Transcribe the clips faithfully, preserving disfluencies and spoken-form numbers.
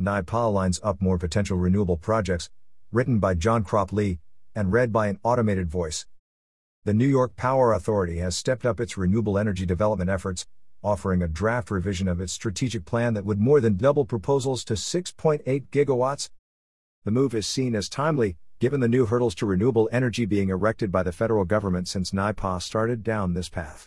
NYPA lines up more potential renewable projects, written by John Crop Lee, and read by an automated voice. The New York Power Authority has stepped up its renewable energy development efforts, offering a draft revision of its strategic plan that would more than double proposals to six point eight gigawatts. The move is seen as timely, given the new hurdles to renewable energy being erected by the federal government since NYPA started down this path.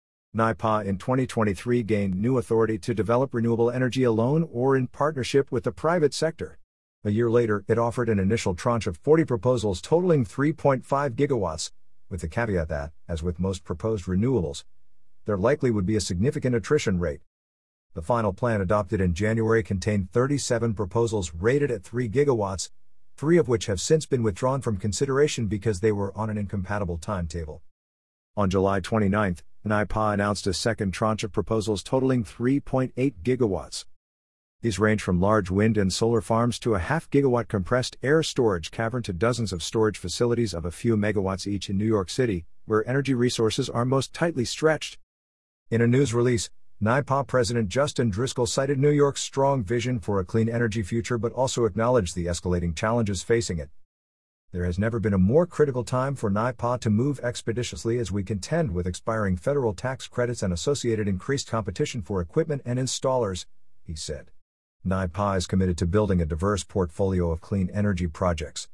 NYPA in twenty twenty-three gained new authority to develop renewable energy alone or in partnership with the private sector. A year later, it offered an initial tranche of forty proposals totaling three point five gigawatts, with the caveat that, as with most proposed renewables, there likely would be a significant attrition rate. The final plan adopted in January contained thirty-seven proposals rated at three gigawatts, three of which have since been withdrawn from consideration because they were on an incompatible timetable. On July twenty-ninth, NYPA announced a second tranche of proposals totaling three point eight gigawatts. These range from large wind and solar farms to a half-gigawatt compressed air storage cavern to dozens of storage facilities of a few megawatts each in New York City, where energy resources are most tightly stretched. In a news release, NYPA President Justin Driscoll cited New York's strong vision for a clean energy future but also acknowledged the escalating challenges facing it. There has never been a more critical time for NYPA to move expeditiously as we contend with expiring federal tax credits and associated increased competition for equipment and installers, he said. NYPA is committed to building a diverse portfolio of clean energy projects.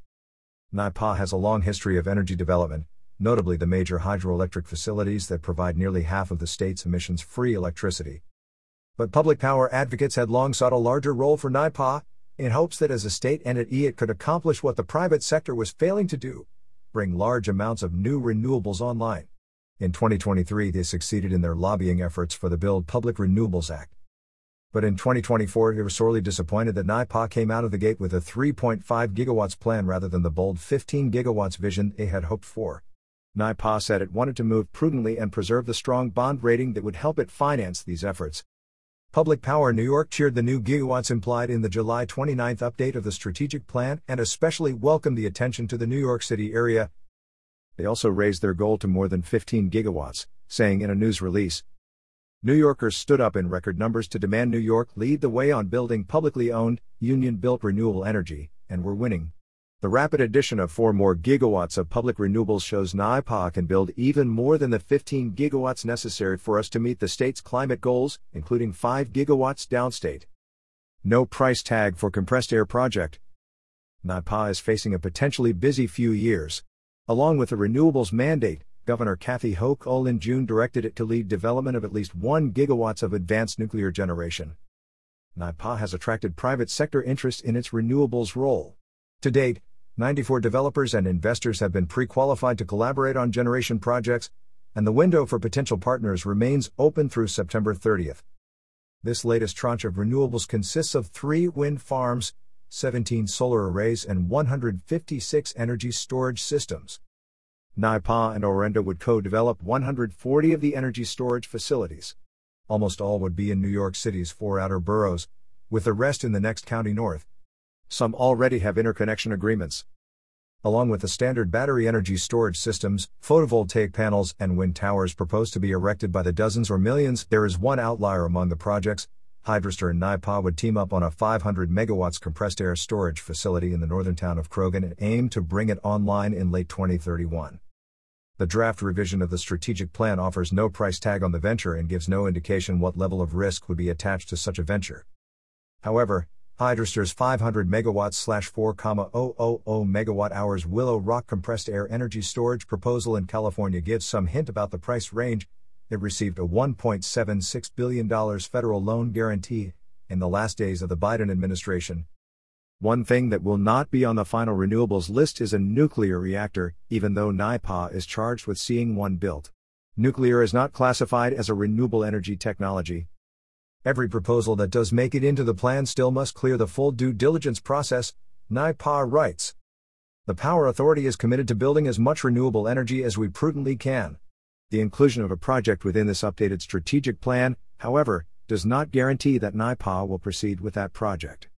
NYPA has a long history of energy development, notably the major hydroelectric facilities that provide nearly half of the state's emissions-free electricity. But public power advocates had long sought a larger role for NYPA, in hopes that as a state entity it could accomplish what the private sector was failing to do: bring large amounts of new renewables online. In twenty twenty-three they succeeded in their lobbying efforts for the Build Public Renewables Act. But in twenty twenty-four they were sorely disappointed that NYPA came out of the gate with a three point five gigawatts plan rather than the bold fifteen gigawatts vision they had hoped for. NYPA said it wanted to move prudently and preserve the strong bond rating that would help it finance these efforts. Public Power New York cheered the new gigawatts implied in the July twenty-ninth update of the strategic plan and especially welcomed the attention to the New York City area. They also raised their goal to more than fifteen gigawatts, saying in a news release, New Yorkers stood up in record numbers to demand New York lead the way on building publicly owned, union-built renewable energy, and we're winning. The rapid addition of four more gigawatts of public renewables shows NYPA can build even more than the fifteen gigawatts necessary for us to meet the state's climate goals, including five gigawatts downstate. No price tag for compressed air project. NYPA is facing a potentially busy few years. Along with the renewables mandate, Governor Kathy Hochul in June directed it to lead development of at least one gigawatts of advanced nuclear generation. NYPA has attracted private sector interest in its renewables role. To date, ninety-four developers and investors have been pre-qualified to collaborate on generation projects, and the window for potential partners remains open through September thirtieth. This latest tranche of renewables consists of three wind farms, seventeen solar arrays and one hundred fifty-six energy storage systems. NYPA and Orenda would co-develop one hundred forty of the energy storage facilities. Almost all would be in New York City's four outer boroughs, with the rest in the next county north. Some already have interconnection agreements. Along with the standard battery energy storage systems, photovoltaic panels, and wind towers proposed to be erected by the dozens or millions, there is one outlier among the projects. Hydroster and NYPA would team up on a five hundred megawatts compressed air storage facility in the northern town of Krogan and aim to bring it online in late twenty thirty-one. The draft revision of the strategic plan offers no price tag on the venture and gives no indication what level of risk would be attached to such a venture. However, Hydroster's five hundred megawatts slash four thousand megawatt hours Willow Rock compressed air energy storage proposal in California gives some hint about the price range. It received a one point seven six billion dollars federal loan guarantee in the last days of the Biden administration. One thing that will not be on the final renewables list is a nuclear reactor, even though NYPA is charged with seeing one built. Nuclear is not classified as a renewable energy technology. Every proposal that does make it into the plan still must clear the full due diligence process, NYPA writes. The Power Authority is committed to building as much renewable energy as we prudently can. The inclusion of a project within this updated strategic plan, however, does not guarantee that NYPA will proceed with that project.